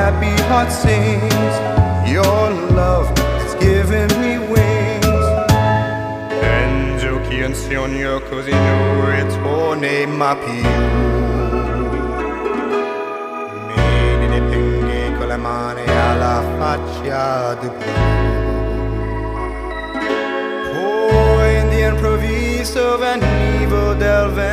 happy heart sings. Your love has given me wings. Penso che un sogno così non ritorni mai più. Mi dipingi con le mani alla faccia di blu. Poi all'improvviso venivo del vento.